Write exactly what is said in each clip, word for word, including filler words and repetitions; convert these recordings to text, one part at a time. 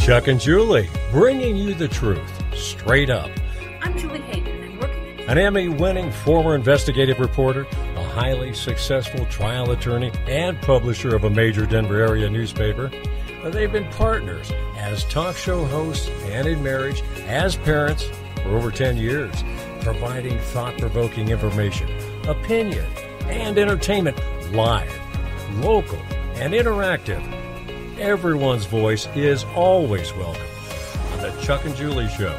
Chuck and Julie, bringing you the truth, straight up. I'm Julie Hayden, and working An Emmy-winning former investigative reporter, a highly successful trial attorney, and publisher of a major Denver area newspaper. They've been partners as talk show hosts and in marriage, as parents for over ten years, providing thought-provoking information, opinion, and entertainment live, local, and interactive. Everyone's voice is always welcome on the Chuck and Julie Show.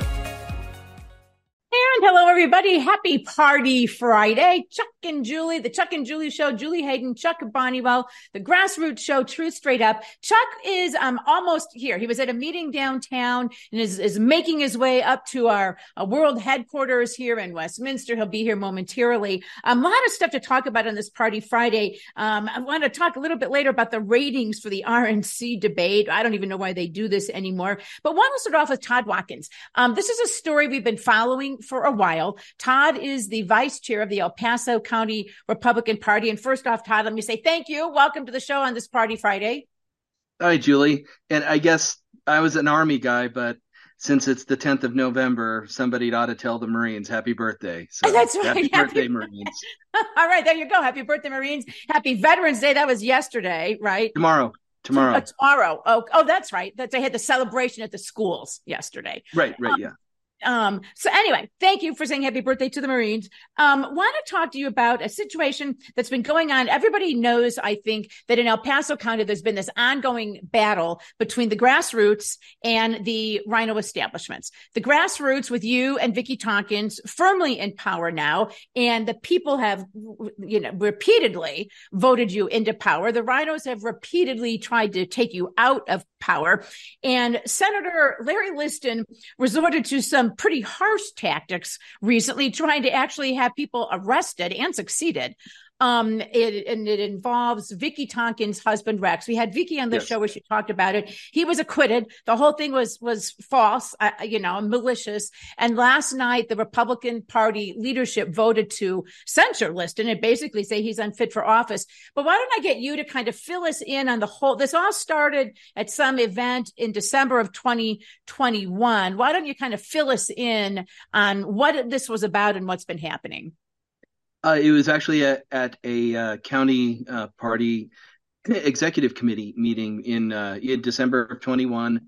And hello, everybody. Happy Party Friday. Chuck and Julie, the Chuck and Julie Show, Julie Hayden, Chuck Bonniwell, the Grassroots Show, Truth Straight Up. Chuck is um almost here. He was at a meeting downtown and is, is making his way up to our uh, world headquarters here in Westminster. He'll be here momentarily. Um, a lot of stuff to talk about on this Party Friday. Um, I want to talk a little bit later about the ratings for the R N C debate. I don't even know why they do this anymore. But want to start off with Todd Watkins. Um, this is a story we've been following for a while. Todd is the vice chair of the El Paso County Republican Party. And first off, Todd, let me say thank you. Welcome to the show on this Party Friday. Hi, Julie. And I guess I was an Army guy, but since it's the tenth of November, somebody ought to tell the Marines happy birthday. So that's right. Happy, happy birthday, Marines. All right, there you go. Happy birthday, Marines. Happy Veterans Day. That was yesterday, right? Tomorrow. Tomorrow. Uh, tomorrow. Oh, oh, that's right. That they had the celebration at the schools yesterday. Right, right, yeah. Um, so anyway, thank you for saying happy birthday to the Marines. Um, want to talk to you about a situation that's been going on. Everybody knows, I think, that in El Paso County, there's been this ongoing battle between the grassroots and the rhino establishments. The grassroots with you and Vicki Tompkins firmly in power now, and the people have, you know, repeatedly voted you into power. The rhinos have repeatedly tried to take you out of power. And Senator Larry Liston resorted to some pretty harsh tactics recently, trying to actually have people arrested, and succeeded. Um, it, and it involves Vicki Tompkins' husband, Rex. We had Vicki on the Yes. show where she talked about it. He was acquitted. The whole thing was, was false, uh, you know, malicious. And last night, the Republican Party leadership voted to censure Liston and basically say he's unfit for office. But why don't I get you to kind of fill us in on the whole, this all started at some event in December of twenty twenty-one. Why don't you kind of fill us in on what this was about and what's been happening? Uh, it was actually at, at a uh, county uh, party executive committee meeting in uh, in December of twenty-one,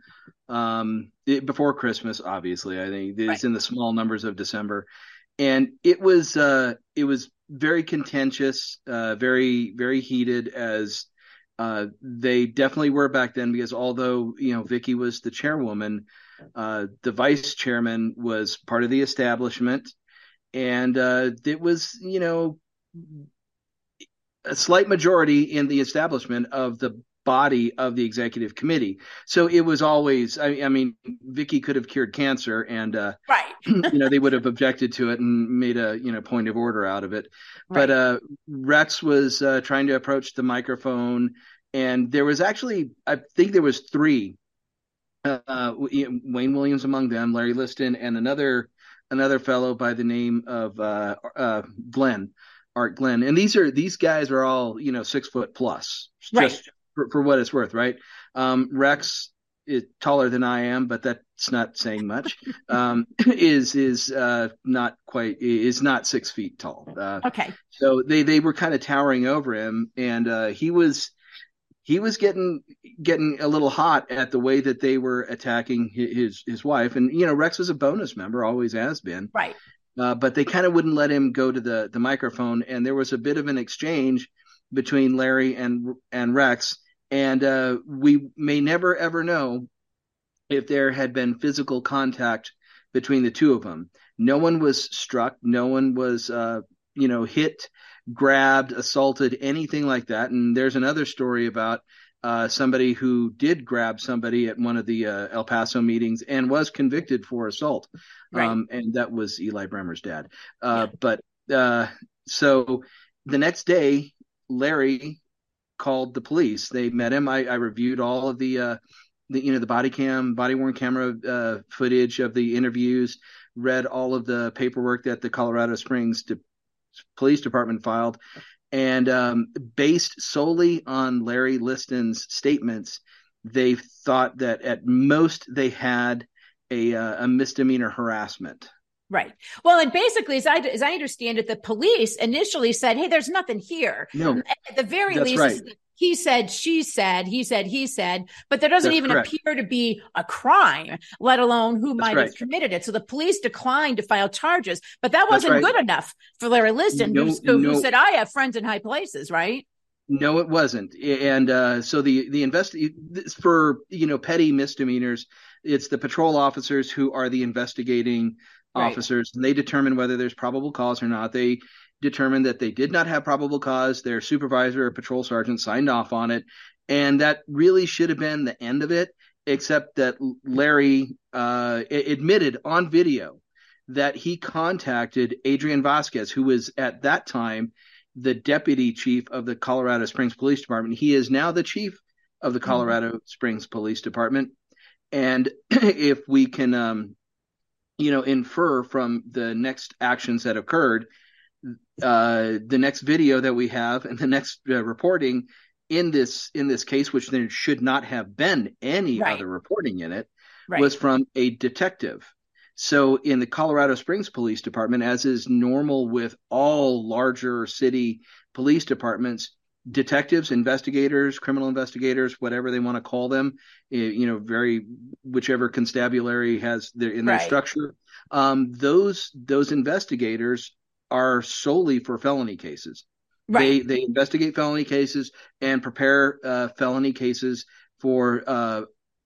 um, it, before Christmas. Obviously, I think it's right. In the small numbers of December, and it was uh, it was very contentious, uh, very very heated, as uh, they definitely were back then. Because although you know Vicki was the chairwoman, uh, the vice chairman was part of the establishment. And uh, it was, you know, a slight majority in the establishment of the body of the executive committee. So it was always, I, I mean, Vicki could have cured cancer, and, uh, right. you know, they would have objected to it and made a, you know, point of order out of it. Right. But uh, Rex was uh, trying to approach the microphone, and there was actually, I think there was three, uh, Wayne Williams among them, Larry Liston, and another another fellow by the name of uh, uh, Glenn, Art Glenn. And these are these guys are all, you know, six foot plus, right. just for, for what it's worth, right? Um, Rex is taller than I am, but that's not saying much. um, is is uh, not quite is not six feet tall. Uh, okay. So they they were kind of towering over him, and uh, he was. He was getting getting a little hot at the way that they were attacking his his wife, and you know Rex was a bonus member, always has been, right? Uh, but they kind of wouldn't let him go to the the microphone, and there was a bit of an exchange between Larry and and Rex, and uh, we may never ever know if there had been physical contact between the two of them. No one was struck, no one was uh, you know hit, grabbed, assaulted, anything like that. And there's another story about uh, somebody who did grab somebody at one of the uh, El Paso meetings and was convicted for assault. Right. Um, and that was Eli Bremer's dad. Uh, yeah. But uh, so the next day, Larry called the police. They met him. I, I reviewed all of the, uh, the, you know, the body cam, body worn camera uh, footage of the interviews, read all of the paperwork that the Colorado Springs de- Police Department filed, and um, based solely on Larry Liston's statements, they thought that at most they had a, uh, a misdemeanor harassment. Right. Well, and basically, as I as I understand it, the police initially said, "Hey, there's nothing here." No, at the very that's least, right. he said, she said, he said, he said, but there doesn't That's even correct. appear to be a crime, let alone who That's might right. have committed it. So the police declined to file charges, but that That's wasn't right. good enough for Larry Liston, No, who, who no. said, "I have friends in high places," right? No, it wasn't. And uh, so the the invest for you know petty misdemeanors, it's the patrol officers who are the investigating Right. officers, and they determine whether there's probable cause or not. They determined that they did not have probable cause. Their supervisor or patrol sergeant signed off on it, and that really should have been the end of it. Except that Larry uh, admitted on video that he contacted Adrian Vasquez, who was at that time the deputy chief of the Colorado Springs Police Department. He is now the chief of the Colorado mm-hmm. Springs Police Department. And if we can, um, you know, infer from the next actions that occurred, uh, the next video that we have and the next uh, reporting in this in this case, which there should not have been any right. other reporting in it, right. was from a detective. So in the Colorado Springs Police Department, as is normal with all larger city police departments, detectives, investigators, criminal investigators, whatever they want to call them, you know, very whichever constabulary has their in their right. structure, um, those those investigators are solely for felony cases. Right. They they investigate felony cases and prepare uh, felony cases for uh,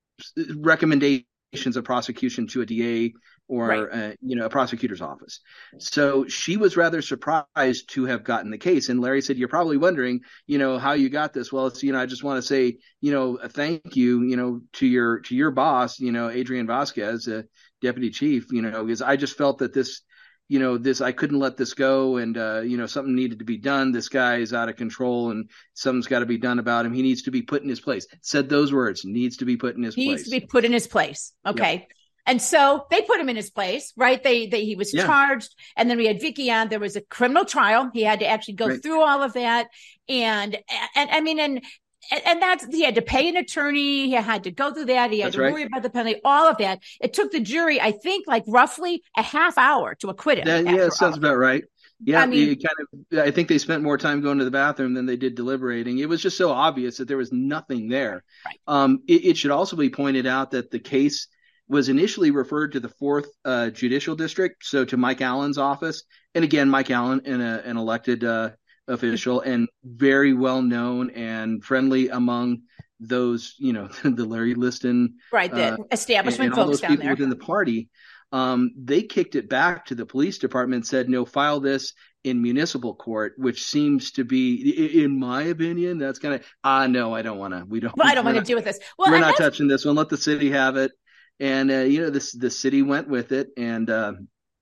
recommendations of prosecution to a D A or right. uh, you know a prosecutor's office. So she was rather surprised to have gotten the case. And Larry said, "You're probably wondering, you know, how you got this." Well, it's you know, I just want to say, you know, a thank you, you know, to your to your boss, you know, Adrian Vasquez, uh, deputy chief, you know, because I just felt that this, you know, this I couldn't let this go, and uh, you know, something needed to be done. This guy is out of control, and something's got to be done about him. He needs to be put in his place. Said those words. Needs to be put in his needs place. Needs to be put in his place. Okay. Yep. And so they put him in his place, right? They, they, he was yeah. charged. And then we had Vicky on. There was a criminal trial. He had to actually go right. through all of that. And, and I mean, and, and that's, he had to pay an attorney. He had to go through that. He had that's to right. worry about the penalty, all of that. It took the jury, I think, like roughly a half hour to acquit him. That, yeah, sounds about right. Yeah, I mean, kind of. I think they spent more time going to the bathroom than they did deliberating. It was just so obvious that there was nothing there. Right. Um, it, it should also be pointed out that the case was initially referred to the fourth uh, Judicial District, so to Mike Allen's office. And again, Mike Allen, an, a, an elected uh, official and very well known and friendly among those, you know, the Larry Liston, right, the uh, establishment and, and all folks those down people there within the party. Um, they kicked it back to the police department and said, "No, file this in municipal court," which seems to be, in my opinion, that's kind of ah, no, I don't want to. We don't. Well, I don't want to deal with this. Well, we're not touching this one. Let the city have it. And, uh, you know, this, the city went with it, and, uh,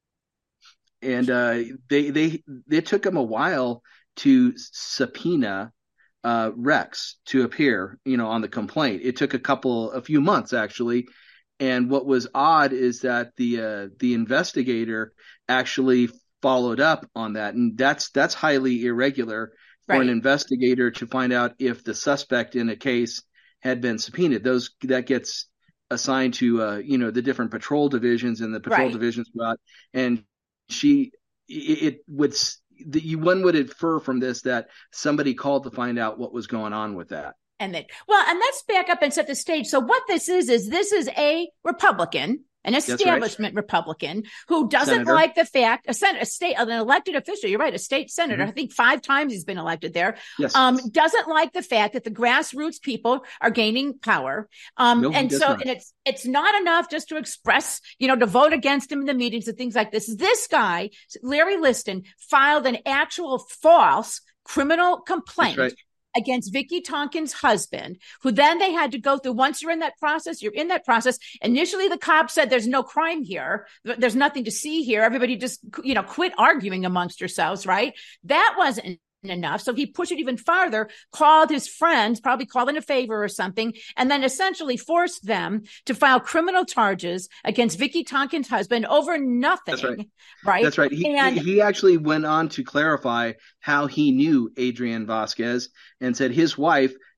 and, uh, they, they, it took them a while to subpoena, uh, Rex to appear, you know, on the complaint. It took a couple, a few months actually. And what was odd is that the, uh, the investigator actually followed up on that. And that's, that's highly irregular for right. an investigator to find out if the suspect in a case had been subpoenaed. Those, that gets assigned to, uh, you know, the different patrol divisions, and the patrol right. divisions go out, and she, it, it would, the, you, one would infer from this that somebody called to find out what was going on with that. And then, well, and let's back up and set the stage. So what this is, is this is a Republican, an establishment right. Republican who doesn't Senator. like the fact, a, sen- a state, an elected official, you're right, a state senator, mm-hmm. I think five times he's been elected there, yes. um, doesn't like the fact that the grassroots people are gaining power. Um, no, and so, not. and it's, it's not enough just to express, you know, to vote against him in the meetings and things like this. This guy, Larry Liston, filed an actual false criminal complaint right. against Vicky Tonkin's husband, who then they had to go through. Once you're in that process, you're in that process. Initially, the cops said there's no crime here. There's nothing to see here. Everybody just, you know, quit arguing amongst yourselves, right? That wasn't enough. So he pushed it even farther, called his friends, probably called in a favor or something, and then essentially forced them to file criminal charges against Vicky Tonkin's husband over nothing. That's right. Right. That's right. He, and, he actually went on to clarify how he knew Adrian Vasquez and said his wife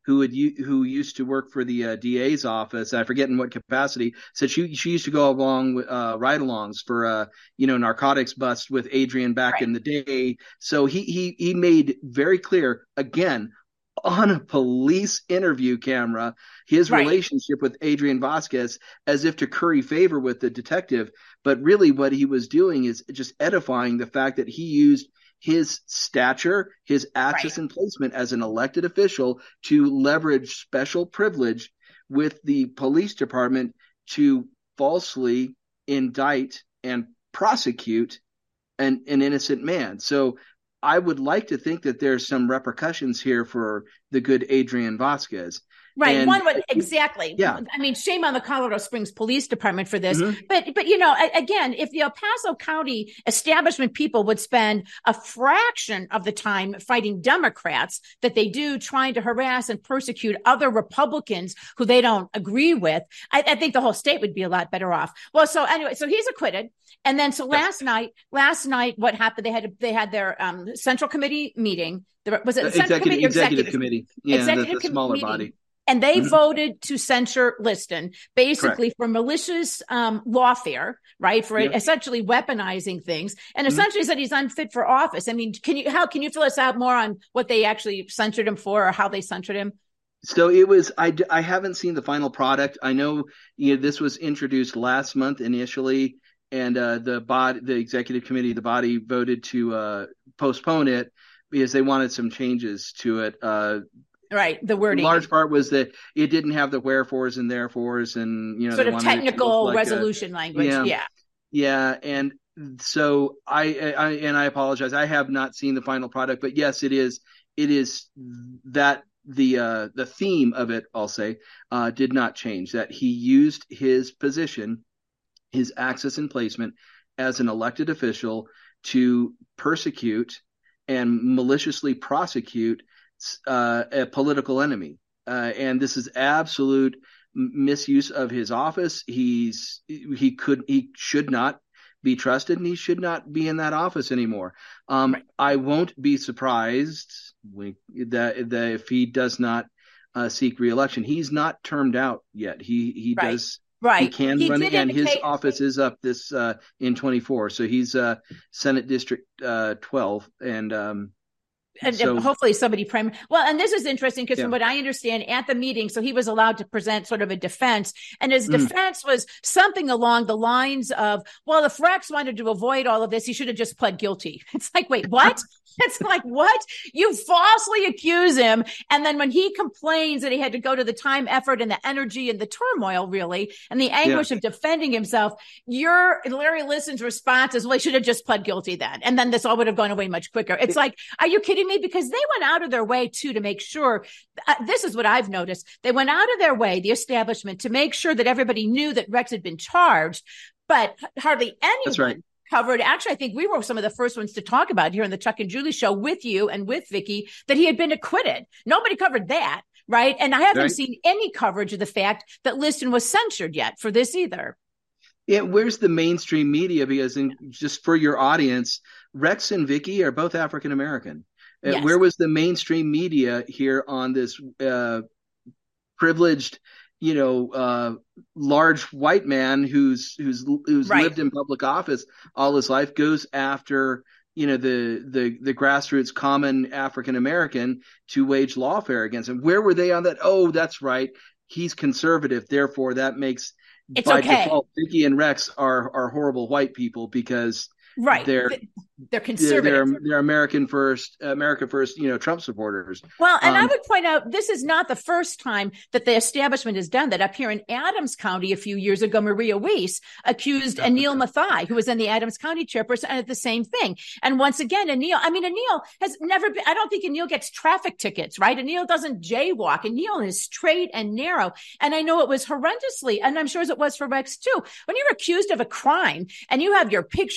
who had who used to work for the uh, D A's office. I forget in what capacity. Said she she used to go along with uh, ride-alongs for uh, you know narcotics busts with Adrian back right. in the day. So he he he made very clear again on a police interview camera his right. relationship with Adrian Vasquez, as if to curry favor with the detective. But really what he was doing is just edifying the fact that he used his stature, his access right. and placement as an elected official to leverage special privilege with the police department to falsely indict and prosecute an, an innocent man. So I would like to think that there's some repercussions here for the good Adrian Vasquez. Right. And, One would exactly. Yeah. I mean, shame on the Colorado Springs Police Department for this. Mm-hmm. But, but, you know, again, if the El Paso County establishment people would spend a fraction of the time fighting Democrats that they do trying to harass and persecute other Republicans who they don't agree with, I, I think the whole state would be a lot better off. Well, so anyway, so he's acquitted. And then so last yes. night, last night, what happened? They had, they had their um, Central Committee meeting. There, was it uh, Central executive, Committee or executive, executive Committee? Yeah, executive the, the smaller committee. body. And they mm-hmm. voted to censure Liston, basically Correct. for malicious um, lawfare, right? For yeah. essentially weaponizing things, and mm-hmm. essentially said he's unfit for office. I mean, can you how can you fill us out more on what they actually censured him for, or how they censured him? So it was. I, I haven't seen the final product. I know, you know this was introduced last month initially, and uh, the body, the executive committee, the body voted to uh, postpone it because they wanted some changes to it. Uh, Right, the wording. A large part was that it didn't have the wherefores and therefores, and you know, sort of technical like resolution a, language. Yeah, yeah, yeah, and so I, I, and I apologize. I have not seen the final product, but yes, it is. It is that the uh, the theme of it, I'll say, uh, did not change. That he used his position, his access and placement as an elected official to persecute and maliciously prosecute Uh, a political enemy, uh, and this is absolute misuse of his office. He's he could he should not be trusted, and he should not be in that office anymore. Um, right. I won't be surprised we, that that if he does not uh, seek re-election. He's not termed out yet. He he right. does. Right. He can he run again. indicate- His office is up this uh, in twenty-four, so he's uh, Senate District uh, twelve, and. Um, And so, hopefully somebody prim. Well, and this is interesting because yeah. from what I understand at the meeting, so he was allowed to present sort of a defense, and his mm. defense was something along the lines of, well, if Rex wanted to avoid all of this, he should have just pled guilty. It's like, wait, what? It's like, what? You falsely accuse him. And then when he complains that he had to go to the time, effort, and the energy and the turmoil, really, and the anguish yeah. of defending himself, your Larry Liston's response is, well, he should have just pled guilty then. And then this all would have gone away much quicker. It's like, are you kidding me? Because they went out of their way too to make sure uh, this is what I've noticed. They went out of their way, the establishment, to make sure that everybody knew that Rex had been charged, but hardly anyone That's right. covered. Actually, I think we were some of the first ones to talk about here in the Chuck and Julie show with you and with Vicky that he had been acquitted. Nobody covered that, right? And I haven't right. seen any coverage of the fact that Liston was censured yet for this either. Yeah, where's the mainstream media? Because in, just for your audience, Rex and Vicky are both African American. Yes. Uh, where was the mainstream media here on this uh, privileged, you know, uh, large white man who's who's who's right. lived in public office all his life, goes after, you know, the the the grassroots common African American to wage lawfare against him? Where were they on that? Oh, that's right, he's conservative, therefore that makes it's by okay. default Vicky and Rex are are horrible white people because. Right. They're they're conservative. They're, they're, they're American first, America first, you know, Trump supporters. Well, and um, I would point out, this is not the first time that the establishment has done that. Up here in Adams County a few years ago, Maria Weiss accused Anil Mathai, who was in the Adams County chairperson, of the same thing. And once again, Anil, I mean, Anil has never been, I don't think Anil gets traffic tickets, right? Anil doesn't jaywalk. Anil is straight and narrow. And I know it was horrendously, and I'm sure as it was for Rex too, when you're accused of a crime and you have your picture taken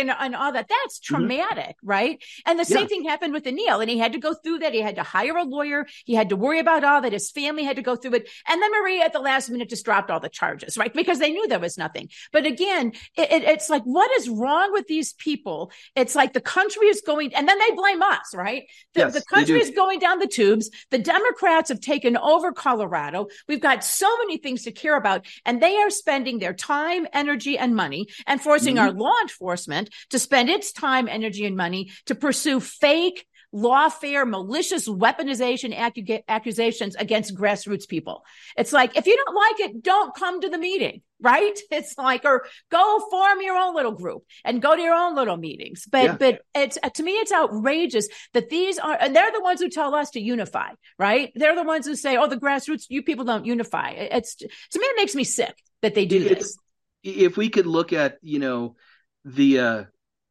and, and all that. That's traumatic, mm-hmm. right? And the same yeah. thing happened with Anil, and he had to go through that. He had to hire a lawyer. He had to worry about all that. His family had to go through it. And then Maria at the last minute just dropped all the charges, right? Because they knew there was nothing. But again, it, it, it's like, what is wrong with these people? It's like the country is going, and then they blame us, right? The, yes, the country is going down the tubes. The Democrats have taken over Colorado. We've got so many things to care about, and they are spending their time, energy, and money and forcing mm-hmm. our law enforcement to spend its time, energy, and money to pursue fake, lawfare, malicious weaponization accu- accusations against grassroots people. It's like, if you don't like it, don't come to the meeting, right? It's like, or go form your own little group and go to your own little meetings. But, yeah. but it's, uh, to me, it's outrageous that these are, and they're the ones who tell us to unify, right? They're the ones who say, oh, the grassroots, you people don't unify. It's, to me, it makes me sick that they do it's, this. If we could look at, you know, the, uh,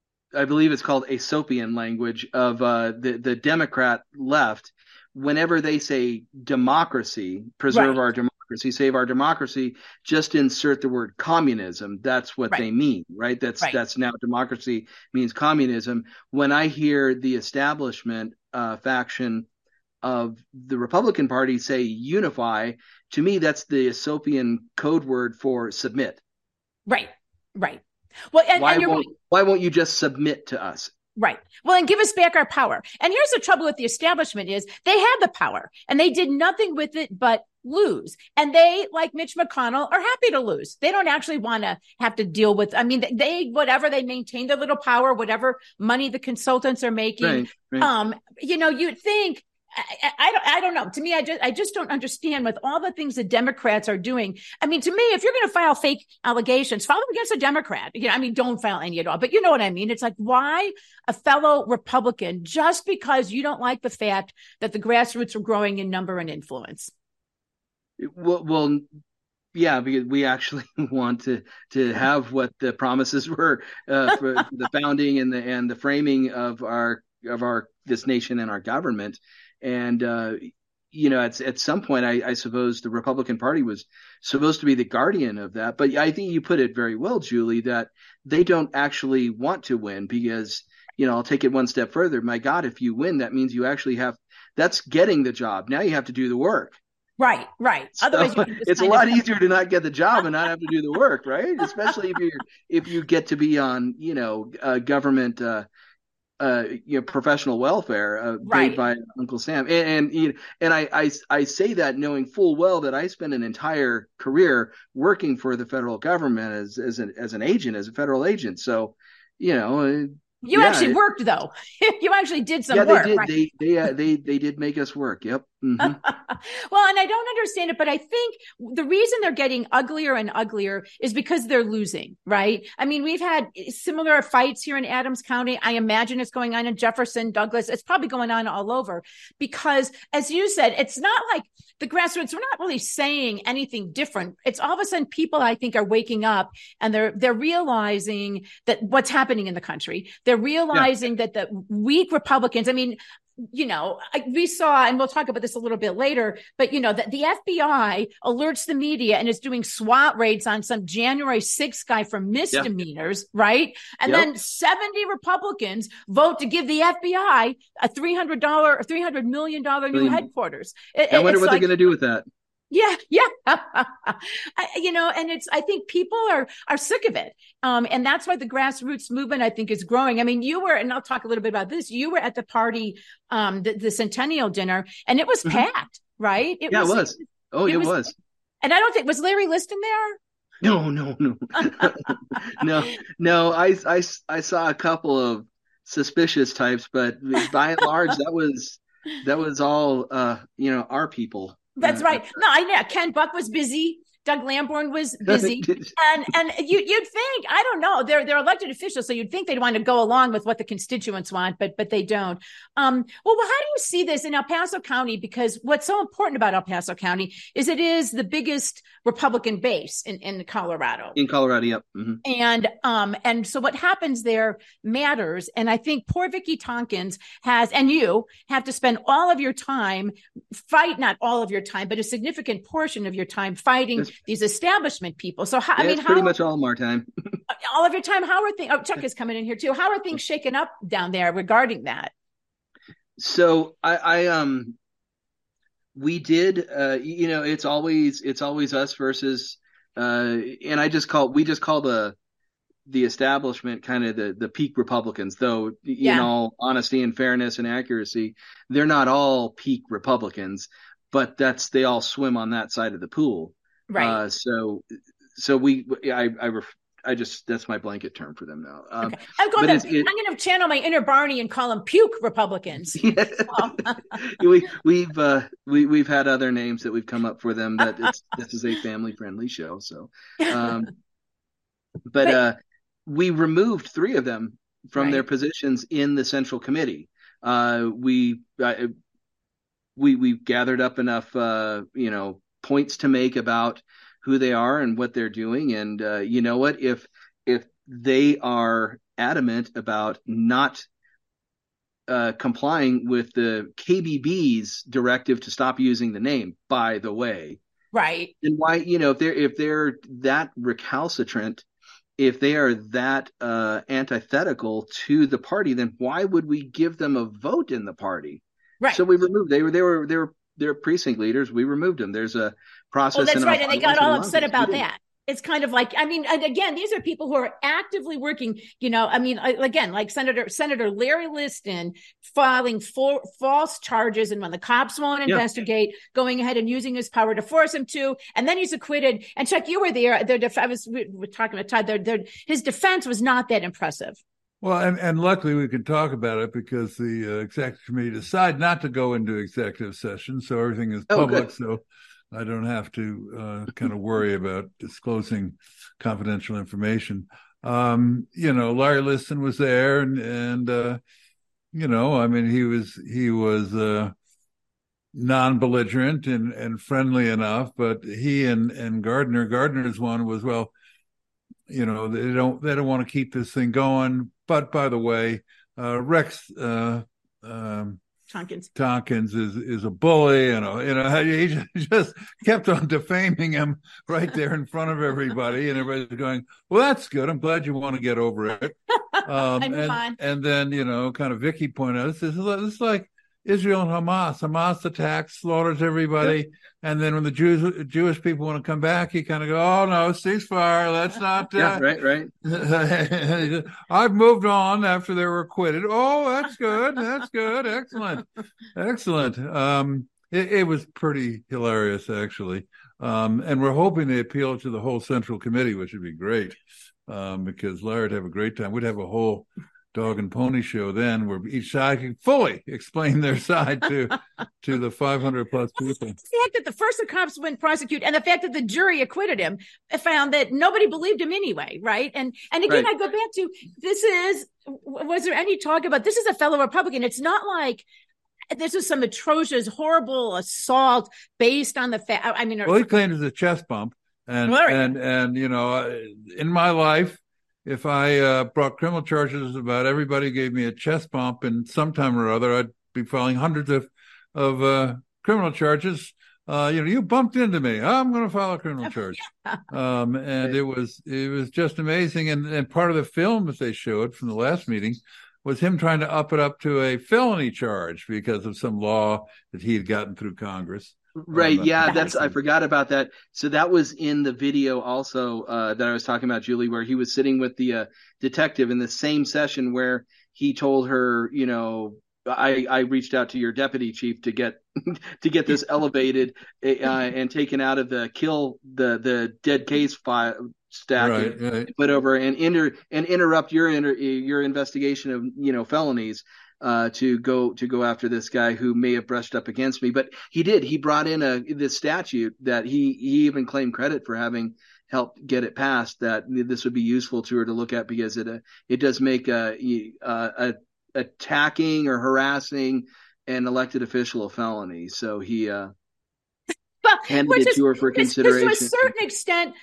I believe it's called Aesopian language of uh, the, the Democrat left, whenever they say democracy, preserve right. our democracy, save our democracy, just insert the word communism. That's what right. they mean, right? That's right. that's now democracy means communism. When I hear the establishment uh, faction of the Republican Party say unify, to me, that's the Aesopian code word for submit. Right, right. Well, and, why, and you're won't, right. why won't you just submit to us? Right. Well, and give us back our power. And here's the trouble with the establishment is they had the power and they did nothing with it but lose. And they, like Mitch McConnell, are happy to lose. They don't actually want to have to deal with, I mean, they, whatever, they maintain their little power, whatever money the consultants are making. Right, right. Um, you know, you'd think, I, I don't, I don't know. To me, I just, I just don't understand with all the things the Democrats are doing. I mean, to me, if you're going to file fake allegations, file them against a Democrat. You know, I mean, don't file any at all, but you know what I mean? It's like, why a fellow Republican, just because you don't like the fact that the grassroots are growing in number and influence? Well, well yeah, because we actually want to, to have what the promises were uh, for the founding and the, and the framing of our, of our, this nation and our government. And, uh, you know, at, at some point, I, I suppose the Republican Party was supposed to be the guardian of that. But I think you put it very well, Julie, that they don't actually want to win because, you know, I'll take it one step further. My God, if you win, that means you actually have – that's getting the job. Now you have to do the work. Right, right. Otherwise, so you can just it's a lot easier to not get the job and not have to do the work, right? Especially if you if you get to be on, you know, uh, government uh, – Uh, you know, professional welfare uh, right. paid by Uncle Sam, and and, you know, and I, I I say that knowing full well that I spent an entire career working for the federal government as as an as an agent, as a federal agent. So, you know, uh, you yeah, actually it, worked though. You actually did some yeah, work. they did. Right? They they uh, they they did make us work. Yep. Mm-hmm. Well, and I don't understand it, but I think the reason they're getting uglier and uglier is because they're losing, right? I mean, we've had similar fights here in Adams County. I imagine it's going on in Jefferson, Douglas. It's probably going on all over because, as you said, it's not like the grassroots, we're not really saying anything different. It's all of a sudden people, I think, are waking up and they're they're realizing that what's happening in the country. They're realizing yeah. that the weak Republicans, I mean, you know, we saw, and we'll talk about this a little bit later, but, you know, that the F B I alerts the media and is doing SWAT raids on some January sixth guy for misdemeanors, yeah. right? And yep. then seventy Republicans vote to give the F B I a three hundred dollars or three hundred million dollars new headquarters. It, I wonder what like, they're going to do with that. Yeah, yeah. I, you know, and it's, I think people are, are sick of it. Um, and that's why the grassroots movement, I think, is growing. I mean, you were, and I'll talk a little bit about this. You were at the party, um, the, the centennial dinner, and it was mm-hmm. packed, right? It yeah, was, it was. Oh, it, it was, was. And I don't think, was Larry Liston there? No, no, no, no, no. I, I, I saw a couple of suspicious types, but by and large, that was, that was all, uh, you know, our people. That's right. No, I know Ken Buck was busy. Doug Lamborn was busy. and and you, you'd think, I don't know, they're they're elected officials, so you'd think they'd want to go along with what the constituents want, but but they don't. Um, well, well, how do you see this in El Paso County? Because what's so important about El Paso County is it is the biggest Republican base in, in Colorado. In Colorado, yep. Mm-hmm. And um and so what happens there matters. And I think poor Vicki Tompkins has, and you have to spend all of your time fight, not all of your time, but a significant portion of your time fighting these establishment people. So, how, yeah, I mean, it's how, pretty much all of our time. all of your time, how are things? Oh, Chuck is coming in here too. How are things shaken up down there regarding that? So I, I um, we did, uh, you know, it's always it's always us versus, uh, and I just call we just call the the establishment kind of the the peak Republicans, though, Yeah. in all honesty and fairness and accuracy, they're not all peak Republicans, but that's they all swim on that side of the pool. Right. Uh, so so we I I ref, I just that's my blanket term for them now. Um, okay. I'm going but to it, I'm going to channel my inner Barney and call them puke Republicans. Yeah. Oh. we we've uh, we we've had other names that we've come up for them. That it's this is a family friendly show. So, um, but, but uh, we removed three of them from right. their positions in the Central Committee. Uh, we uh, we we've gathered up enough uh, you know points to make about who they are and what they're doing. And uh, you know what? If if they are adamant about not uh, complying with the K B B's directive to stop using the name, by the way, right? And why, you know, if they're if they're that recalcitrant, if they are that uh, antithetical to the party, then why would we give them a vote in the party? Right. So we removed. They were they were they were they're precinct leaders. We removed them. There's a process. Oh, that's in right. And they got all upset London. about that. It's kind of like, I mean, and again, these are people who are actively working, you know, I mean, again, like Senator Senator Larry Liston filing for, false charges, and when the cops won't Yeah. investigate, going ahead and using his power to force him to, and then he's acquitted. And Chuck, you were there. Their def- I was we were talking about Todd. Their, their, his defense was not that impressive. Well, and, and luckily we can talk about it because the uh, executive committee decided not to go into executive session, so everything is public. Oh, so I don't have to uh, kind of worry about disclosing confidential information. Um, you know, Larry Liston was there, and, and uh, you know, I mean, he was he was uh, non-belligerent and, and friendly enough, but he and, and Gardner, Gardner's one was, well, you know, they don't they don't want to keep this thing going. But by the way, uh, Rex uh, um, Tompkins. Tompkins is is a bully, and you know he just kept on defaming him right there in front of everybody, and everybody's going, "Well, that's good. I'm glad you want to get over it." Um, I'm and, fine. and then you know, kind of Vicky pointed out, this is this is like Israel and Hamas. Hamas attacks, slaughters everybody, yep. And then when the Jews Jewish people want to come back, you kind of go, "Oh no, ceasefire. Let's not." Uh, yeah, right, right. I've moved on after they were acquitted. Oh, that's good. That's good. Excellent, excellent. Um, it, it was pretty hilarious, actually. Um, and we're hoping they appeal to the whole Central Committee, which would be great, um, because Larry'd have a great time. We'd have a whole dog and pony show then where each side can fully explain their side to to the five hundred plus people. The fact that the first the cops went prosecute, and the fact that the jury acquitted him, found that nobody believed him anyway, right? And and again, right. I go back to, this is, was there any talk about, this is a fellow Republican. It's not like this is some atrocious, horrible assault based on the fact, I mean. Well, he claimed it was a chest bump. And, right. and, and, you know, in my life, if I uh, brought criminal charges about everybody gave me a chest bump, and sometime or other I'd be filing hundreds of of uh, criminal charges. Uh, you know, you bumped into me. I'm going to file a criminal charge. Um, and it was it was just amazing. And and part of the film that they showed from the last meeting was him trying to up it up to a felony charge because of some law that he had gotten through Congress. Right. Um, yeah, that's, I forgot about that. So that was in the video also uh, that I was talking about, Julie, where he was sitting with the uh, detective in the same session where he told her, you know, I, I reached out to your deputy chief to get to get this elevated uh, and taken out of the kill the the dead case file stack, right, and right. put over and inter and interrupt your inter, your investigation of, you know, felonies. Uh, to go to go after this guy who may have brushed up against me, but he did. He brought in a this statute that he he even claimed credit for having helped get it passed. That this would be useful to her to look at because it uh, it does make a, a, a attacking or harassing an elected official a felony. So he uh, well, handed it is, to her for which, consideration. Which to a certain extent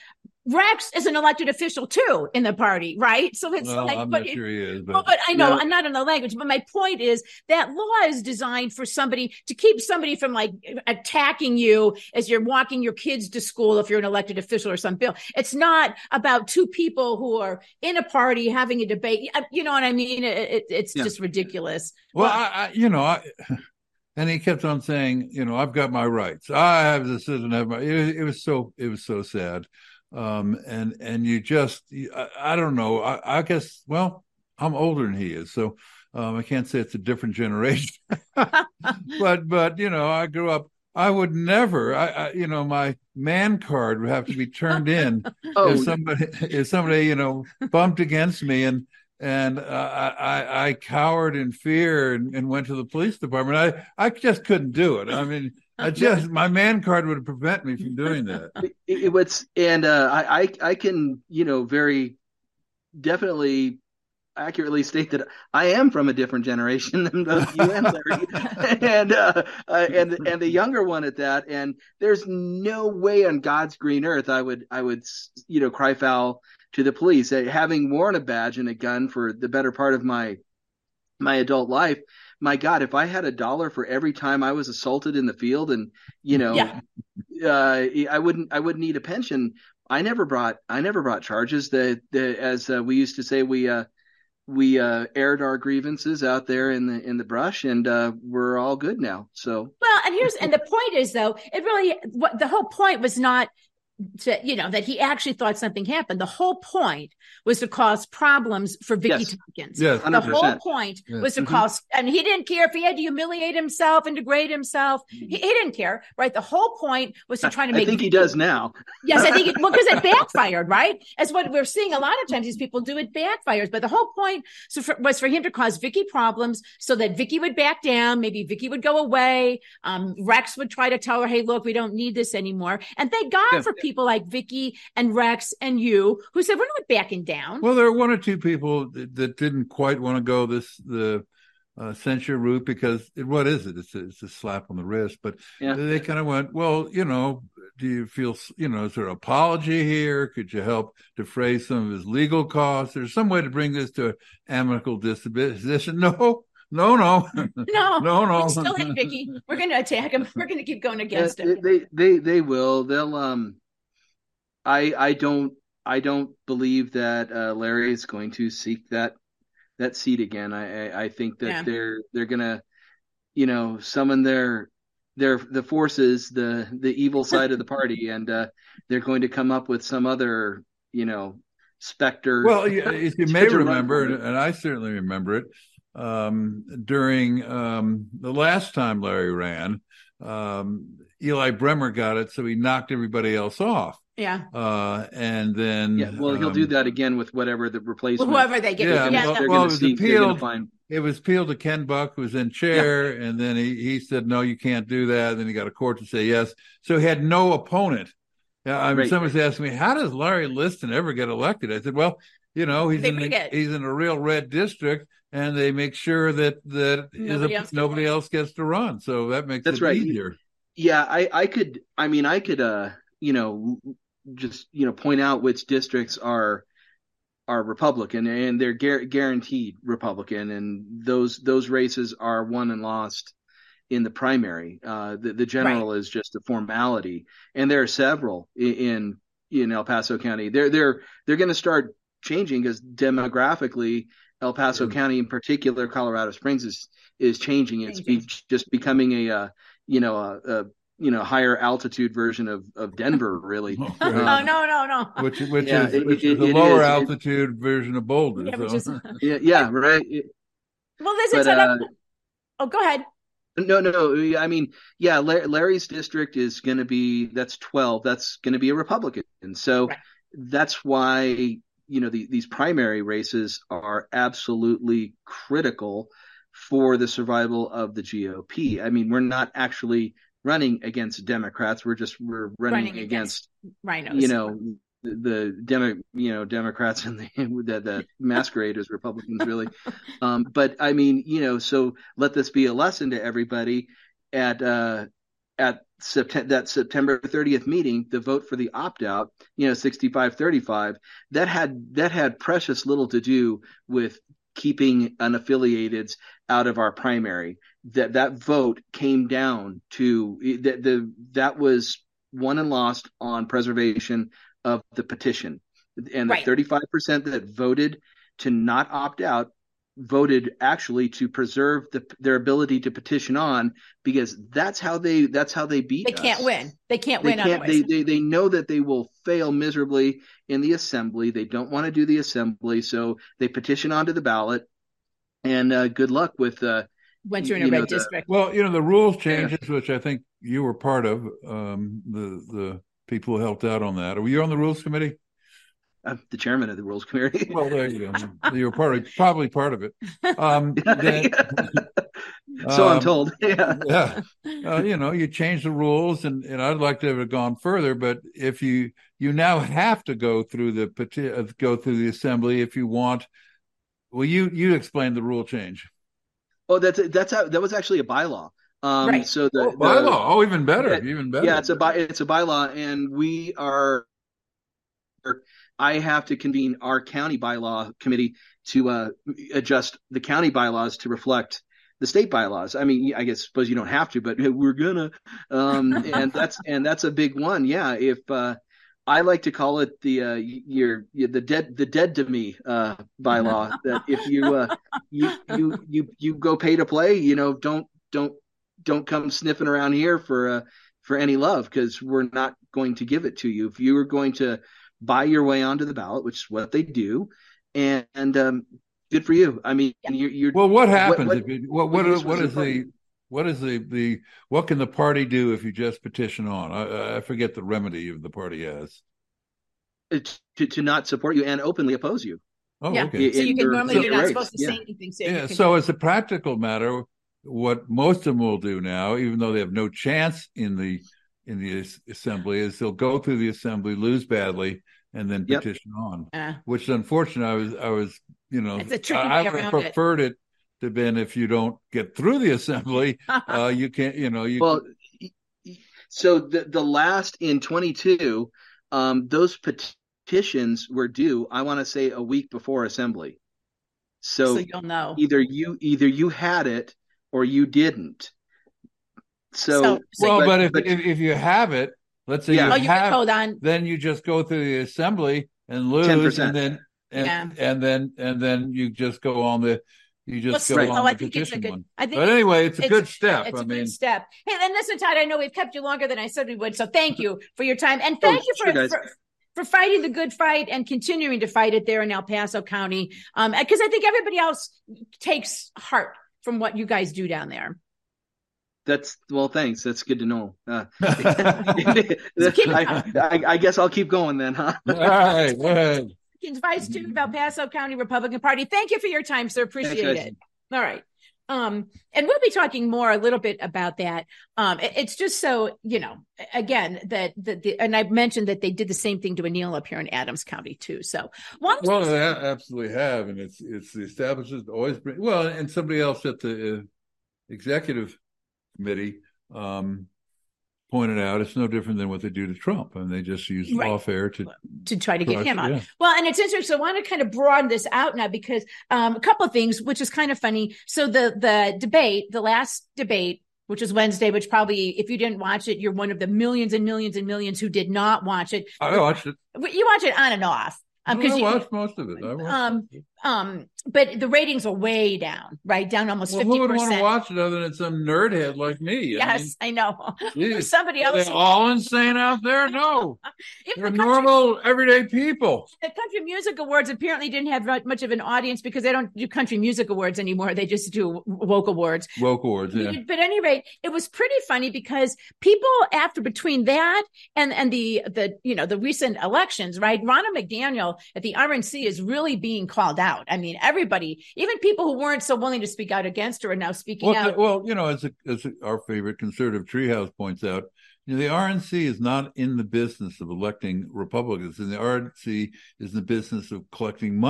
Rex is an elected official too in the party, right? So it's well, like, I'm but not it, sure he is, but, well, but I know no. I'm not in the language, but my point is that law is designed for somebody to keep somebody from like attacking you as you're walking your kids to school if you're an elected official or some bill. It's not about two people who are in a party having a debate. You know what I mean? It, it, it's yeah. just ridiculous. Well, well I, I, you know, I, and he kept on saying, you know, I've got my rights. I have this and have my. It, it was so. It was so sad. Um, and and you just, I, I don't know. I, I guess. Well, I'm older than he is, so um, I can't say it's a different generation. but but you know, I grew up. I would never. I, I you know, my man card would have to be turned in oh. if somebody if somebody you know bumped against me and. And uh, I, I cowered in fear and, and went to the police department. I, I just couldn't do it. I mean, I just my man card would prevent me from doing that. It, it, what's and uh, I, I I can you know very definitely accurately state that I am from a different generation than both you and Larry, and uh, uh, and and the younger one at that. And there's no way on God's green earth I would I would you know cry foul to the police. Uh, having worn a badge and a gun for the better part of my my adult life, my God, if I had a dollar for every time I was assaulted in the field, and you know, yeah. uh, I wouldn't I wouldn't need a pension. I never brought I never brought charges. The the as uh, we used to say, we uh, we uh, aired our grievances out there in the in the brush, and uh, we're all good now. So well, and here's and the point is though, it really what the whole point was not. To, you know, that he actually thought something happened. The whole point was to cause problems for Vicky yes. Tompkins. Yes, the whole point yes. was to mm-hmm. cause, and he didn't care if he had to humiliate himself and degrade himself. He, he didn't care, right? The whole point was to try to make. I think Vicky, he does now. Yes, I think it, well, because it backfired, right? As what we're seeing a lot of times, these people do, it backfires. But the whole point so for, was for him to cause Vicky problems so that Vicky would back down. Maybe Vicky would go away. Um, Rex would try to tell her, "Hey, look, we don't need this anymore." And thank God yeah. for people like Vicky and Rex and you who said we're not backing down. Well, there are one or two people that, that didn't quite want to go this the uh, censure route because it, what is it? It's a, it's a slap on the wrist. But yeah. they kind of went, well, you know, do you feel, you know, is there an apology here? Could you help defray some of his legal costs? There's some way to bring this to an amicable disposition. No. No, no, no, no, no. We still hate Vicky. We're going to attack him. We're going to keep going against yeah, him. They, they, they will. They'll. Um, I, I don't, I don't believe that uh, Larry is going to seek that, that seat again. I, I, I think that yeah. they're, they're gonna, you know, summon their, their, the forces, the, the evil side of the party, and uh, they're going to come up with some other, you know, specter. Well, you, you may remember, and I certainly remember it. Um, during um, the last time Larry ran, um, Eli Bremer got it, so he knocked everybody else off. Yeah. Uh, and then yeah, well, he'll um, do that again with whatever the replacement. Whoever they get. Yeah, yeah. well, well it was see, appealed. Find... It was appealed to Ken Buck, who was in chair, yeah. and then he, he said, no, you can't do that. And then he got a court to say yes. So he had no opponent. Yeah, I mean, right. Someone's asking me, how does Larry Liston ever get elected? I said, well, you know, he's in the, he's in a real red district, and they make sure that that nobody, a, else, nobody else gets to run. So that makes That's it right. easier. Yeah, I, I could. I mean, I could. Uh, you know, just you know, point out which districts are are Republican, and they're gu- guaranteed Republican, and those those races are won and lost in the primary. Uh, the, the general right. is just a formality, and there are several in in El Paso County. They're they're they're going to start changing because demographically, El Paso yeah. County, in particular, Colorado Springs is is changing. It's be, just becoming a uh, you know a, a you know higher altitude version of, of Denver, really. Oh, um, no, no, no, no. Which which yeah, is it, which it, is a lower is. altitude it, version of Boulder. Yeah, so. is, yeah, yeah, right. Well, listen. So uh, oh, go ahead. No, no. I mean, yeah, Larry's district is going to be that's twelve. That's going to be a Republican, and so right. that's why. You know, the, these primary races are absolutely critical for the survival of the G O P. I mean, we're not actually running against Democrats. We're just we're running, running against, against rhinos. You know, the, the demo, you know, Democrats and the that that masquerade as Republicans, really. um, but I mean, you know, so let this be a lesson to everybody. At uh, at September, that September thirtieth meeting, the vote for the opt-out, you know, sixty-five thirty-five, that had that had precious little to do with keeping unaffiliateds out of our primary. That that vote came down to that the that was won and lost on preservation of the petition. And Right. the thirty-five percent that voted to not opt out voted actually to preserve the, their ability to petition on, because that's how they that's how they beat They us. can't win. They can't They win can't. otherwise. They, they they know that they will fail miserably in the assembly. They don't want to do the assembly, so they petition onto the ballot. And uh, good luck with. Uh, Once you're in a you know, red the- district. Well, you know, the rules changes, which I think you were part of, um, the the people who helped out on that. Were you on the rules committee? I'm the chairman of the rules committee. Well, there you go. You were part of, probably part of it. Um, that, so I'm um, told. Yeah. yeah, uh, you know, you change the rules, and, and I'd like to have gone further. But if you you now have to go through the peti- uh, go through the assembly if you want. Well, you you explained the rule change. Oh, that's that's how, that was actually a bylaw. Um, Right. So the, Oh, bylaw. the Oh, even better. Yeah, even better. yeah, it's a by it's a bylaw, and we are. I have to convene our county bylaw committee to uh, adjust the county bylaws to reflect the state bylaws. I mean, I guess suppose you don't have to, but we're gonna, um, and that's and that's a big one. Yeah, if uh, I like to call it the uh, your, your the dead the dead to me uh, bylaw. That if you uh, you you you you go pay to play, you know, don't don't don't come sniffing around here for uh, for any love, because we're not going to give it to you. If you are going to buy your way onto the ballot, which is what they do, and, and um, good for you. I mean, Yeah. you're, you're Well, what happens what, if you, what what what, use what was is the the what is the the what can the party do if you just petition on? I, I forget the remedy the party has. to to not support you and openly oppose you. Oh, Yeah. okay. So you in can your- normally in you're your not race. supposed to Yeah. say anything. So you Yeah. can- So as a practical matter, what most of them will do now, even though they have no chance in the in the as- assembly, is they'll go through the assembly, lose badly, and then Yep. petition on. Uh, Which is unfortunate. I was I was you know It's a tricky I, way I would have around it. preferred it to been if you don't get through the assembly, uh, you can't you know you Well, so the the last in twenty-two, um, those petitions were due, I want to say, a week before assembly. So, so you'll know. either you either you had it or you didn't. So, So- so well, you- but if, but- if if you have it, let's say Yeah. you Oh, you can have, hold on. then you just go through the assembly and lose, ten percent. and then and, Yeah. and then and then you just go on the you just Well, go so- on oh, I the think it's a petition good. one. I think But anyway, it's a it's good step. It's I a mean, good step. Hey, and listen, Todd, I know we've kept you longer than I said we would, so thank you for your time, and thank Oh, you sure, for, guys. for for fighting the good fight and continuing to fight it there in El Paso County. Um, because I think everybody else takes heart from what you guys do down there. That's well, thanks. That's good to know. Uh, So keep it I, I, I guess I'll keep going then, huh? all right, all right. Vice Two of El Paso County Republican Party. Thank you for your time, sir. Appreciate Thanks, guys. it. All right. Um, and we'll be talking more a little bit about that. Um, it- it's just so, you know, again, that the, the, and I mentioned that they did the same thing to Anil up here in Adams County too. So one, Well, they a- absolutely have, and it's it's the establishments always bring well, and somebody else at the uh, executive committee um, pointed out it's no different than what they do to Trump, and they just use Right. lawfare to to try to get him on. Yeah. Well, and it's interesting. So I want to kind of broaden this out now because um, a couple of things, which is kind of funny. So the the debate, the last debate, which was Wednesday, which probably, if you didn't watch it, you're one of the millions and millions and millions who did not watch it. I watched it. You watch it on and off. Um, I 'cause you- watched most of it. I watched um, most of it. um, but the ratings are way down, right? Down almost Well, fifty who would want to percent. watch it other than some nerdhead like me? Yes, I know. mean, Or geez, somebody are else. they all insane out there? No, If they're the country, normal, everyday people. the Country Music Awards apparently didn't have mu- much of an audience because they don't do Country Music Awards anymore. They just do woke awards. Woke awards, yeah. But at any rate, it was pretty funny because people after between that and and the the you know the recent elections, right? Ronna McDaniel at the R N C is really being called out. I mean, everybody, even people who weren't so willing to speak out against her, are now speaking Well, out. the- well, you know, as, a, as a, our favorite conservative treehouse points out, you know, the R N C is not in the business of electing Republicans, and the R N C is in the business of collecting money.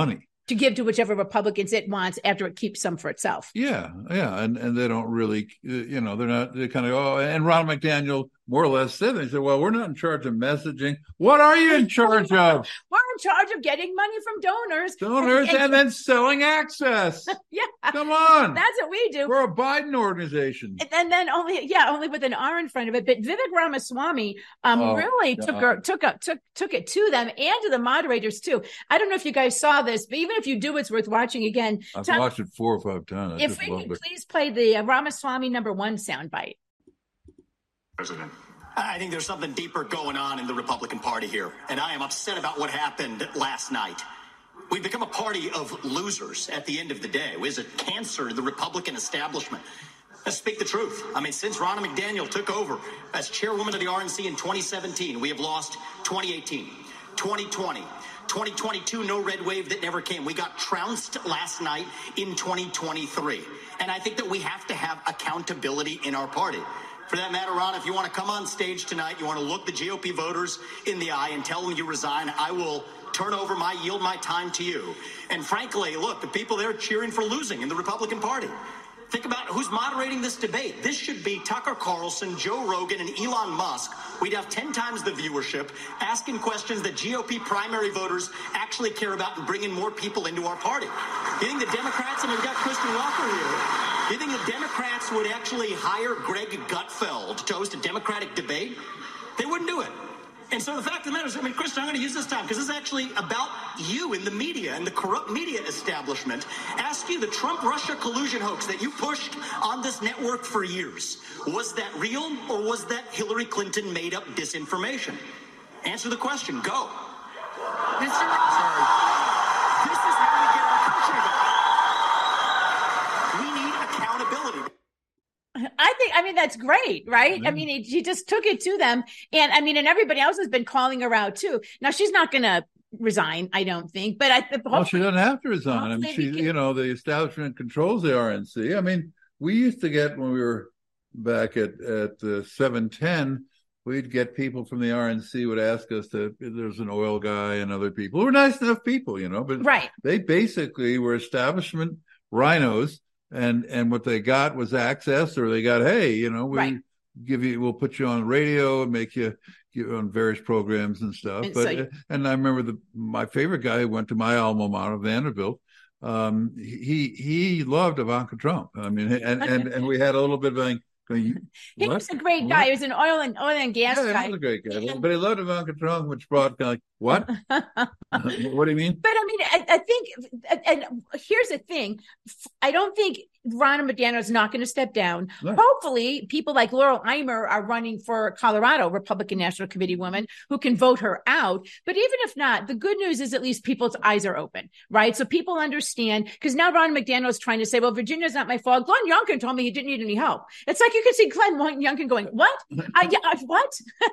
to give to whichever Republicans it wants after it keeps some for itself. Yeah, yeah, and and they don't really, you know, they're not. They kind of oh, and Ron McDaniel more or less said they said, well, we're not in charge of messaging. What are you in charge of? We're in charge of getting money from donors, donors, and, and, and then selling access. Yeah, come on, that's what we do. We're a Biden organization, and, and then only yeah, only with an R in front of it. But Vivek Ramaswamy um, oh, really God. took her, took a, took took it to them and to the moderators too. I don't know if you guys saw this, but even if you do, it's worth watching again. I've Tom, watched it four or five times. I if we can please play the uh, Ramaswamy number one soundbite. President. I think there's something deeper going on in the Republican Party here, and I am upset about what happened last night. We've become a party of losers at the end of the day. It was a cancer to the Republican establishment. Let's speak the truth. I mean, since Ronna McDaniel took over as chairwoman of the R N C in twenty seventeen, we have lost twenty eighteen, twenty twenty, twenty twenty-two, no red wave that never came. We got trounced last night in twenty twenty-three. And I think that we have to have accountability in our party. For that matter, Ron, if you want to come on stage tonight, you want to look the G O P voters in the eye and tell them you resign, I will turn over my, yield my time to you. And frankly, look, the people there are cheering for losing in the Republican Party. Think about who's moderating this debate. This should be Tucker Carlson, Joe Rogan, and Elon Musk. We'd have ten times the viewership, asking questions that G O P primary voters actually care about and bringing more people into our party. You think the Democrats, and we've got Kristen Welker here, you think the Democrats would actually hire Greg Gutfeld to host a Democratic debate? They wouldn't do it. And so the fact of the matter is, I mean, Kristen, I'm going to use this time because this is actually about you in the media and the corrupt media establishment. Ask you the Trump-Russia collusion hoax that you pushed on this network for years. Was that real or was that Hillary Clinton made up disinformation? Answer the question. Go. Mister Sorry. This is how we get our country back. We need accountability. I think, I mean, that's great, right? Mm-hmm. I mean, he, he just took it to them. And I mean, and everybody else has been calling her out too. Now, she's not going to resign, I don't think, but I Well, she doesn't have to resign. I mean, she, can... you know, the establishment controls the R N C. I mean, we used to get, when we were back at, at uh, seven ten, we'd get people from the R N C would ask us to, there's an oil guy and other people who were nice enough people, you know, but right. They basically were establishment rhinos. And and what they got was access, or they got, hey, you know, we right. give you, we'll put you on radio and make you, you on various programs and stuff. And but so, and I remember the my favorite guy who went to my alma mater, Vanderbilt. Um, he he loved Ivanka Trump. I mean, and and, and we had a little bit of a. He what? was a great what? guy. He was an oil and oil and gas yeah, guy. He was a great guy, but he loved Ivanka Trump, which brought kind of like what? What do you mean? But I mean, I, I think, and here's the thing: I don't think Ronna McDaniel is not going to step down. No. Hopefully, people like Laurel Eimer are running for Colorado, Republican National Committee woman, who can vote her out. But even if not, the good news is at least people's eyes are open, right? So people understand, because now Ronna McDaniel is trying to say, well, Virginia's not my fault. Glenn Youngkin told me he didn't need any help. It's like you can see Glenn Youngkin going, what? I, I, what?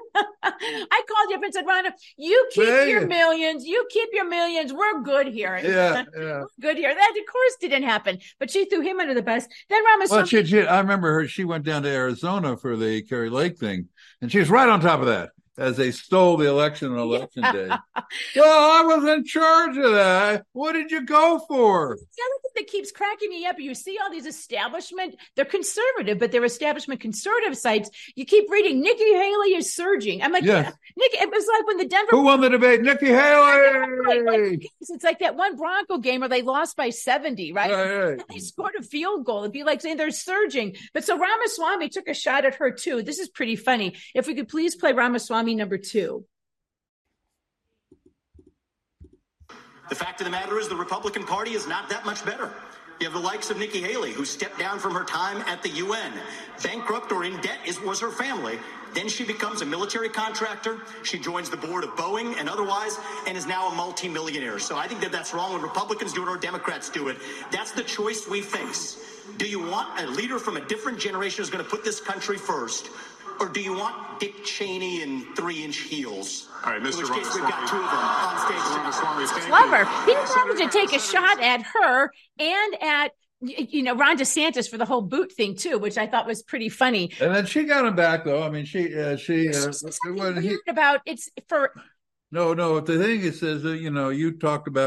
I called you up and said, Ronna, you keep hey. your millions. You keep your millions. We're good here. Yeah, yeah. We're good here. That, of course, didn't happen. But she threw him under the bus. Then Ramaswamy. Well, she, she, I remember her. She went down to Arizona for the Kerry Lake thing, and she was right on top of that as they stole the election on election yeah. day. Well, I was in charge of that. What did you go for? The other thing that keeps cracking me up, you see all these establishment, they're conservative, but they're establishment conservative sites. You keep reading, Nikki Haley is surging. I'm like, yes. yeah, Nikki, it was like when the Denver. Who won the debate? Nikki Haley. It's like that one Bronco game where they lost by seventy, right? right, right. And they scored a field goal. It'd be like saying they're surging. But so Ramaswamy took a shot at her too. This is pretty funny. If we could please play Ramaswamy number two. The fact of the matter is the Republican Party is not that much better. You have the likes of Nikki Haley, who stepped down from her time at the U N. Bankrupt or in debt is, was her family. Then she becomes a military contractor. She joins the board of Boeing and otherwise, and is now a multimillionaire. So I think that that's wrong when Republicans do it or Democrats do it. That's the choice we face. Do you want a leader from a different generation who's going to put this country first? Or do you want Dick Cheney in three-inch heels? All right, Mister In which case, we've got two of them on stage. Ramaswamy, thank Love you. her. He wanted to take a shot at her and at, you know, Ron DeSantis for the whole boot thing too, which I thought was pretty funny. And then she got him back, though. I mean, she, uh, she, uh, when he, about it's for. No, no. The thing is, is uh, you know, you talked about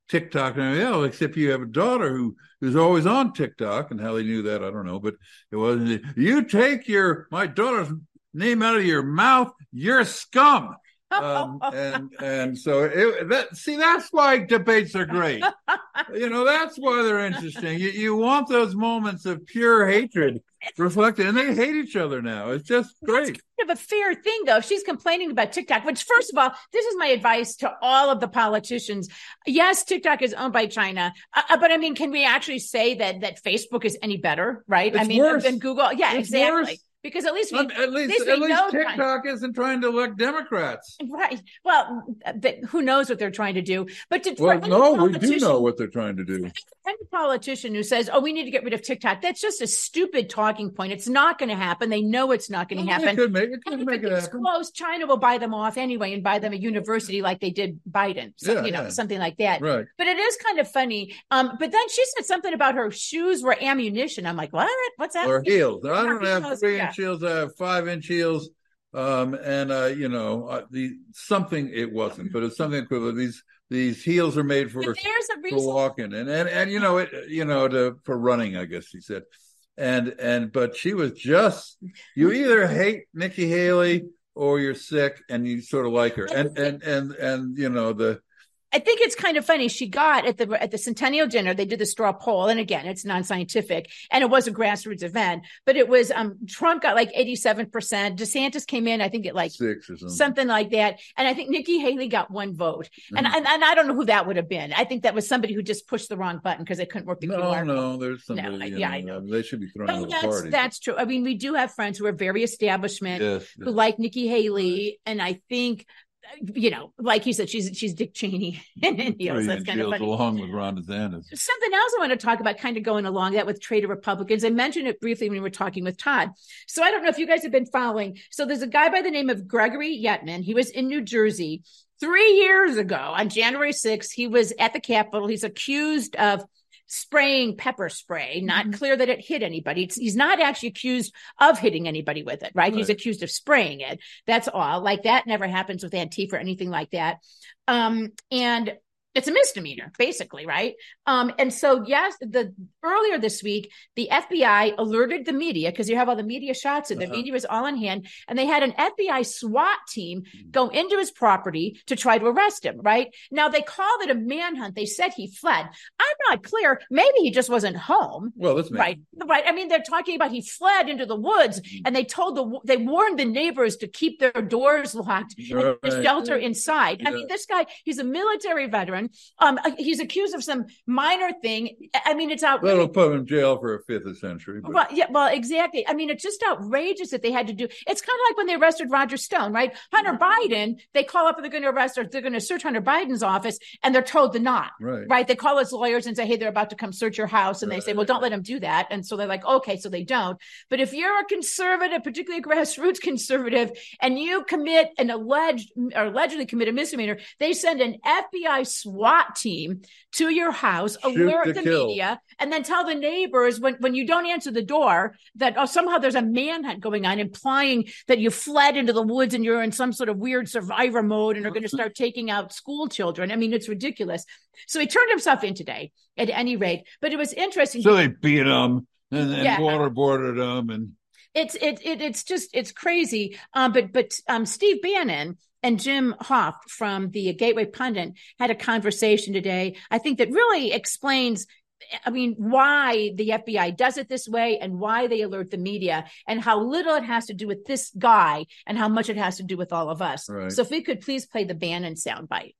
TikTok and everything else, except you have a daughter who who's always on TikTok, and how they knew that, I don't know, but it wasn't. You take your my daughter's name out of your mouth, you're scum. Um, and and so it, that see that's why debates are great. You know, that's why they're interesting. You you want those moments of pure hatred reflected, and they hate each other now. It's just great. That's kind of a fair thing, though. If she's complaining about TikTok, which, first of all, this is my advice to all of the politicians. Yes, TikTok is owned by China, uh, but I mean, can we actually say that that Facebook is any better, right? It's I mean, worse. than Google. Yeah, It's exactly. worse. Because at least we, at least, at least, at we least know TikTok isn't trying to elect Democrats. Right. Well, th- who knows what they're trying to do? But to, Well, no, we do know what they're trying to do. Any politician who says, "Oh, we need to get rid of TikTok," that's just a stupid talking point. It's not going to happen. They know it's not going to Well, happen. It could make it, could and make if it it's happen. close, China will buy them off anyway and buy them a university like they did Biden. So, Yeah, you know, yeah. something like that. Right. But it is kind of funny. Um, but then she said something about her shoes were ammunition. I'm like, what? What's that? Or heels. I Or don't have heels, three yeah. inch heels. I have five inch heels. Um, and uh, you know, uh, the something it wasn't, but it's something equivalent. These these heels are made for But there's a for reason. walking, and and and you know it, you know, to for running, I guess he said. And and but she was just, you either hate Nikki Haley or you're sick and you sort of like her. And and and and you know the I think it's kind of funny. She got at the at the centennial dinner, they did the straw poll. And again, it's non-scientific and it was a grassroots event, but it was um Trump got like eighty-seven percent. DeSantis came in, I think at like six or something. something like that. And I think Nikki Haley got one vote. And, Mhm. and and I don't know who that would have been. I think that was somebody who just pushed the wrong button because they couldn't work the Q No, R code. no, there's somebody. No, you yeah, know, I know. They should be thrown out But of the that's, party. that's true. I mean, we do have friends who are very establishment, Yes, who yes. like Nikki Haley. And I think, you know, like you said, she's she's Dick Cheney in heels. Three That's inch kind of heels funny. along with Ron DeSantis. Something else I want to talk about, kind of going along that with traitor Republicans. I mentioned it briefly when we were talking with Todd. So I don't know if you guys have been following. So there's a guy by the name of Gregory Yetman. He was in New Jersey three years ago on January sixth. He was at the Capitol. He's accused of spraying pepper spray, not Mm-hmm. clear that it hit anybody. It's, he's not actually accused of hitting anybody with it, right? Right. He's accused of spraying it. That's all. Like that never happens with Antifa or anything like that. Um, and it's a misdemeanor, basically, right? Um, and so, yes, the earlier this week, the F B I alerted the media because you have all the media shots and the Uh-huh. media was all in hand, and they had an F B I SWAT team go into his property to try to arrest him, right? Now, they called it a manhunt. They said he fled. I'm not clear. Maybe he just wasn't home. Well, that's me. Right, right. I mean, they're talking about he fled into the woods, and they told the they warned the neighbors to keep their doors locked and Right. to shelter inside. I Yeah. mean, this guy, he's a military veteran. Um, he's accused of some minor thing. I mean, it's outrageous. That'll put him in jail for a fifth of century. But Well, yeah, well, exactly. I mean, it's just outrageous that they had to do. It's kind of like when they arrested Roger Stone, right? Hunter Biden, they call up and they're going to arrest or they're going to search Hunter Biden's office, and they're told to not. Right. Right. They call his lawyers and say, "Hey, they're about to come search your house," and they say, "Well, don't let them do that." And so they're like, "Okay," so they don't. But if you're a conservative, particularly a grassroots conservative, and you commit an alleged or allegedly commit a misdemeanor, they send an F B I SWAT team to your house, Shoot alert to the kill. media, and then tell the neighbors when, when you don't answer the door that oh, somehow there's a manhunt going on, implying that you fled into the woods and you're in some sort of weird survivor mode and are going to start taking out school children. I mean, it's ridiculous. So he turned himself in today at any rate, but it was interesting. So they beat him and, and Yeah. waterboarded him, and It's it, it it's just it's crazy. Um, but but um, Steve Bannon and Jim Hoft from the Gateway Pundit had a conversation today, I think, that really explains, I mean, why the F B I does it this way and why they alert the media and how little it has to do with this guy and how much it has to do with all of us. Right. So if we could please play the Bannon soundbite.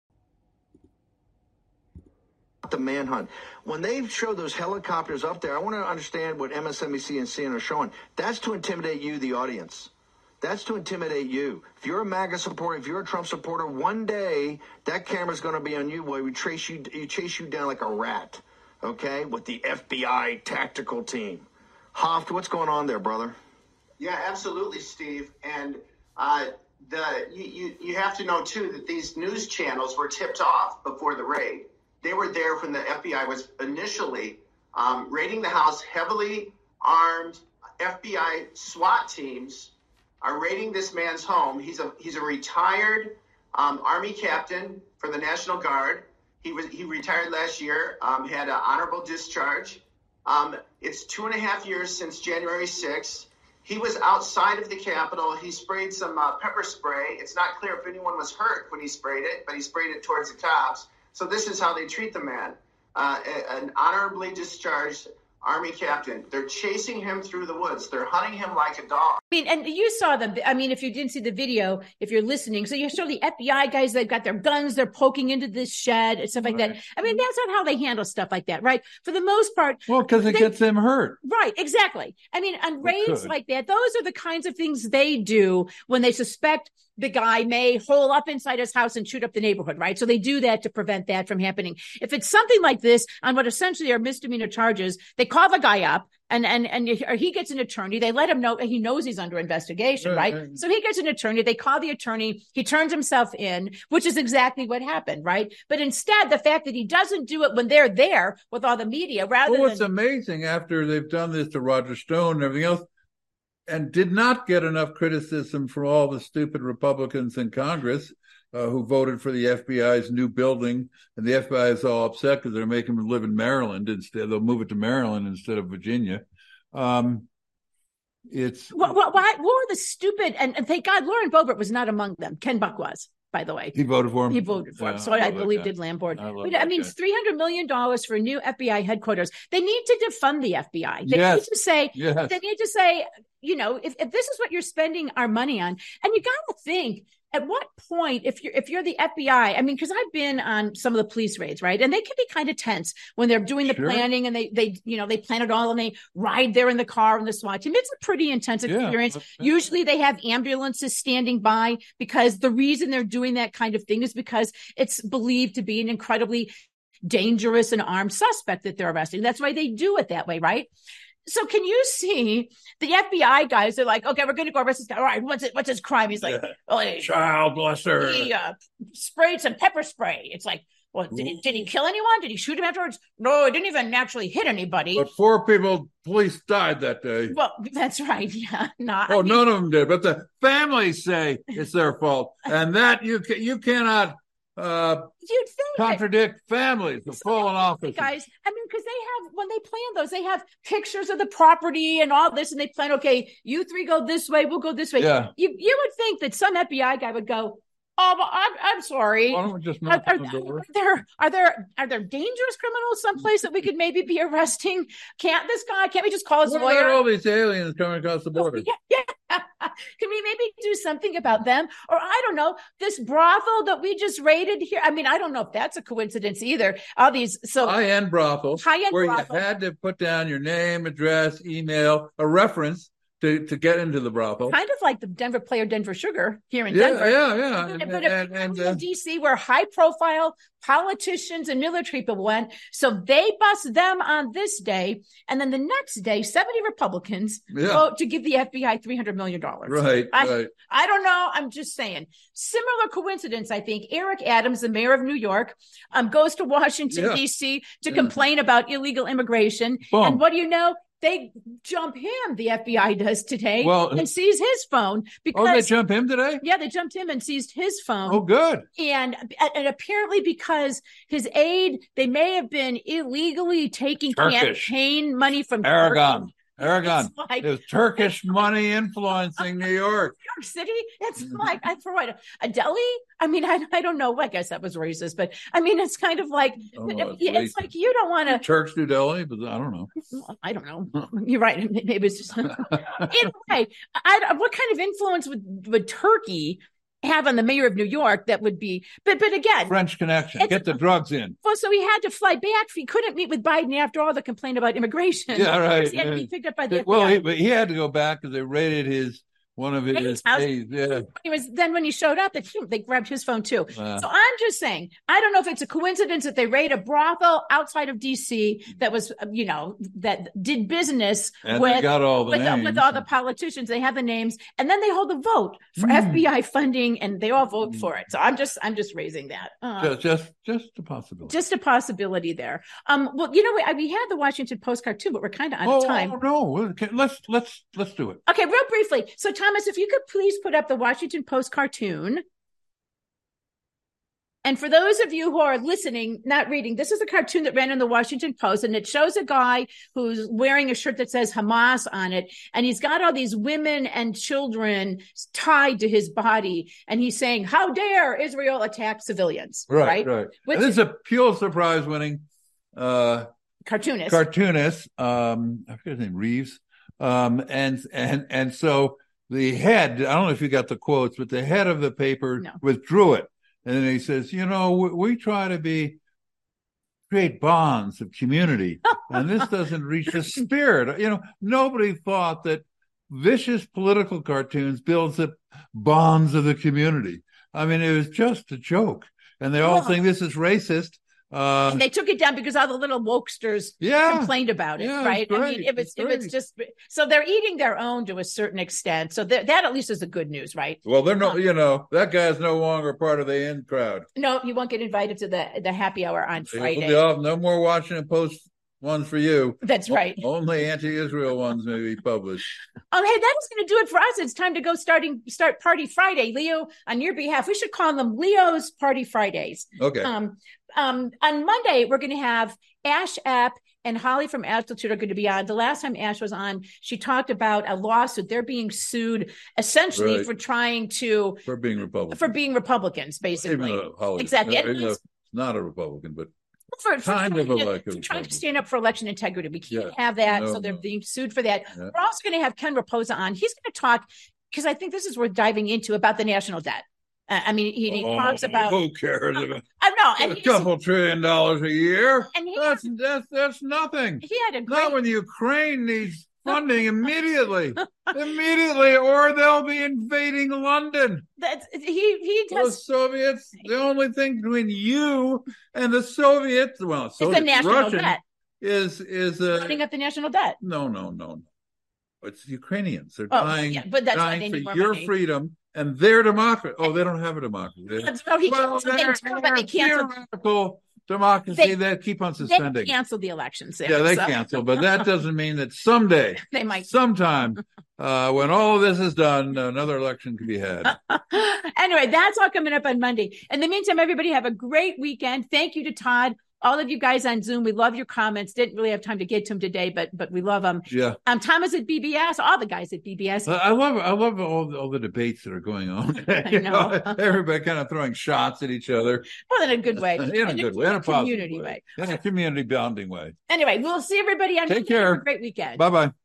The manhunt. When they show those helicopters up there, I want to understand what M S N B C and C N N are showing. That's to intimidate you, the audience. That's to intimidate you. If you're a MAGA supporter, if you're a Trump supporter, one day that camera's going to be on you where we trace you, you chase you down like a rat, okay, with the F B I tactical team. Hoft, what's going on there, brother? Yeah, absolutely, Steve. And uh, the you, you, you have to know, too, that these news channels were tipped off before the raid. They were there when the F B I was initially um, raiding the house. Heavily armed F B I SWAT teams are raiding this man's home. He's a he's a retired um, Army captain for the National Guard. He was he retired last year, um, had an honorable discharge. Um, it's two and a half years since January sixth. He was outside of the Capitol. He sprayed some uh, pepper spray. It's not clear if anyone was hurt when he sprayed it, but he sprayed it towards the cops. So this is how they treat the man. Uh, an honorably discharged Army captain. They're chasing him through the woods. They're hunting him like a dog. I mean, and you saw them. I mean, if you didn't see the video, if you're listening, so you show the F B I guys, they've got their guns, they're poking into this shed and stuff like right. that. I mean, that's not how they handle stuff like that, right? For the most part. Well, because it they, gets them hurt. Right, exactly. I mean, on raids like that, those are the kinds of things they do when they suspect the guy may hole up inside his house and shoot up the neighborhood, right? So they do that to prevent that from happening. If it's something like this on what essentially are misdemeanor charges, they call the guy up and and and or he gets an attorney. They let him know he knows he's under investigation, right? right? So he gets an attorney. They call the attorney. He turns himself in, which is exactly what happened, right? But instead, the fact that he doesn't do it when they're there with all the media, rather well, than what's amazing after they've done this to Roger Stone and everything else, and did not get enough criticism from all the stupid Republicans in Congress uh, who voted for the F B I's new building. And the F B I is all upset because they're making them live in Maryland instead. They'll move it to Maryland instead of Virginia. Um, it's well, well, why, what were the stupid, and, and thank God Lauren Boebert was not among them. Ken Buck was, by the way. He voted for him? He voted for him. Yeah, So I, I believe guy. did Lamborn. I, but, I mean, guy. three hundred million dollars for a new F B I headquarters. They need to defund the F B I. They yes. need to say, yes. they need to say, you know, if, if this is what you're spending our money on, and you got to think, at what point, if you're if you're the F B I, I mean, because I've been on some of the police raids, right, and they can be kind of tense when they're doing the sure. planning, and they they you know they plan it all, and they ride there in the car and the SWAT team. It's a pretty intense experience. Yeah. Usually, they have ambulances standing by because the reason they're doing that kind of thing is because it's believed to be an incredibly dangerous and armed suspect that they're arresting. That's why they do it that way, right? So can you see the F B I guys are like, okay, we're going to go arrest this guy. All right, what's it? What's his crime? He's like, oh, he, child molester. He uh, sprayed some pepper spray. It's like, well, did he, did he kill anyone? Did he shoot him afterwards? No, he didn't even actually hit anybody. But four people, police died that day. Well, that's right. Yeah. Not, oh, I mean, none of them did. But the families say it's their fault. And that you can, you cannot uh, You'd think contradict that, families of fallen officers. Guys, I mean, because they have, when they plan those, they have pictures of the property and all this, and they plan, okay, you three go this way, we'll go this way. Yeah. You you would think that some F B I guy would go, oh, but I'm, I'm sorry. Why don't we just are, are, the door? Are there are there are there dangerous criminals someplace that we could maybe be arresting? Can't this guy? Can't we just call his what lawyer? About all these aliens coming across the border. Yeah, yeah. Can we maybe do something about them? Or I don't know, this brothel that we just raided here. I mean, I don't know if that's a coincidence either. All these so high-end brothels, high-end where brothel. you had to put down your name, address, email, a reference to, to get into the brothel. Kind of like the Denver Player Denver Sugar here in yeah, Denver. Yeah, yeah, But, and, but and, and, in uh, D C, where high-profile politicians and military people went, so they bust them on this day, and then the next day, seventy Republicans yeah. vote to give the F B I three hundred million dollars. Right, I, right. I don't know. I'm just saying. Similar coincidence, I think. Eric Adams, the mayor of New York, um, goes to Washington, yeah. D C to yeah. complain about illegal immigration. Boom. And what do you know? They jump him, the F B I does today, well, and seize his phone. Because, oh, they jump him today? Yeah, they jumped him and seized his phone. Oh, good. And, and apparently because his aide, they may have been illegally taking Turkish. campaign money from Aragon. Turkey. Aragon. Like, There's Turkish money influencing New York. New York City? It's like, I throw it. A deli? I mean, I, I don't know. I guess that was racist, but I mean, it's kind of like, Oh, it's, it's like you don't want to. Turks do deli, but I don't know. I don't know. You're right. Maybe it's just. Either way, I, what kind of influence would, would Turkey have on the mayor of New York that would be, but but again, French connection, get the drugs in. Well, so he had to fly back. He couldn't meet with Biden after all the complaint about immigration. Yeah, right. He had to be picked up by the well, F B I. he, but he had to go back because they raided his one of his aides. Yeah. It was then when he showed up that they grabbed his phone too. Uh, so I'm just saying, I don't know if it's a coincidence that they raid a brothel outside of D C that was, you know, that did business and with, they got all the with, names. with all the politicians. They have the names, and then they hold a vote for mm. F B I funding, and they all vote mm. for it. So I'm just, I'm just raising that. Uh, just, just, just a possibility. Just a possibility there. Um, well, you know, we, we had the Washington Post cartoon, but we're kind of out oh, of time. Oh no, okay, let's let's let's do it. Okay, real briefly. So, Thomas, if you could please put up the Washington Post cartoon. And for those of you who are listening, not reading, this is a cartoon that ran in the Washington Post, and it shows a guy who's wearing a shirt that says Hamas on it. And he's got all these women and children tied to his body. And he's saying, how dare Israel attack civilians? Right, right. right. Which And this is a Pulitzer Prize winning uh, cartoonist. cartoonist. Um, I forget his name, Reeves. Um, and, and, and so the head, I don't know if you got the quotes, but the head of the paper No. withdrew it. And then he says, you know, we, we try to be, create bonds of community, and this doesn't reach the spirit. You know, nobody thought that vicious political cartoons builds up bonds of the community. I mean, it was just a joke. And they all Well, think this is racist. Uh, and they took it down because all the little wokesters Yeah. complained about it, Yeah, it's right? I great. mean, it was It's it was great. just so they're eating their own to a certain extent. So that that at least is the good news, right? well, they're no, Uh, you know, that guy's no longer part of the in crowd. No, you won't get invited to the the happy hour on Friday. No no more Washington Post ones for you. That's right. Only anti-Israel ones may be published. Oh, hey, that is going to do it for us. It's time to go starting start Party Friday, Leo. On your behalf, we should call them Leo's Party Fridays. Okay. Um, um, on Monday, we're going to have Ash Epp and Holly from Altitude are going to be on. The last time Ash was on, she talked about a lawsuit. They're being sued essentially Right. for trying to For being Republican. for being Republicans, basically. Even though Holly- Exactly. even And though it's- it's not a Republican, but For, for kind trying, of a to, like a for trying to Republican. stand up for election integrity. We can't Yeah. have that. No, so they're no. being sued for that. Yeah. We're also going to have Ken Raposa on. He's going to talk, because I think this is worth diving into, about the national debt. Uh, I mean, he, he Oh, talks about. who cares about I know. And a he's- couple trillion dollars a year? And he- that's that's that's nothing. he had a Not great. when Ukraine needs funding immediately, immediately, or they'll be invading London. That's, he he The does. Soviets. The only thing between you and the Soviets, well, It's the Soviets, national Russian, debt. is is uh, Running up the national debt. no, no, no, no. It's Ukrainians. They're Oh, dying, yeah, but that's why dying they for need more your money. freedom and their democracy. Oh, they don't have a democracy. They- That's- no, he well, canceled- they they're, told them they they're canceled- theoretical democracy They- that keep on They suspending. canceled the elections. There, Yeah, they so cancel, but that doesn't mean that someday, They might. sometime, uh, when all of this is done, another election could be had. Anyway, that's all coming up on Monday. In the meantime, everybody have a great weekend. Thank you to Todd, all of you guys on Zoom. We love your comments. Didn't really have time to get to them today, but but we love them. Yeah, Um, Thomas at B B S, all the guys at B B S. I I love, I love all the, all the debates that are going on. I You know. everybody kind of throwing shots at each other Well, in a good way. in a good way, in a positive community way, way. in a community bonding way. Anyway, we'll see everybody on Take Monday. Have care. a great weekend. Bye bye.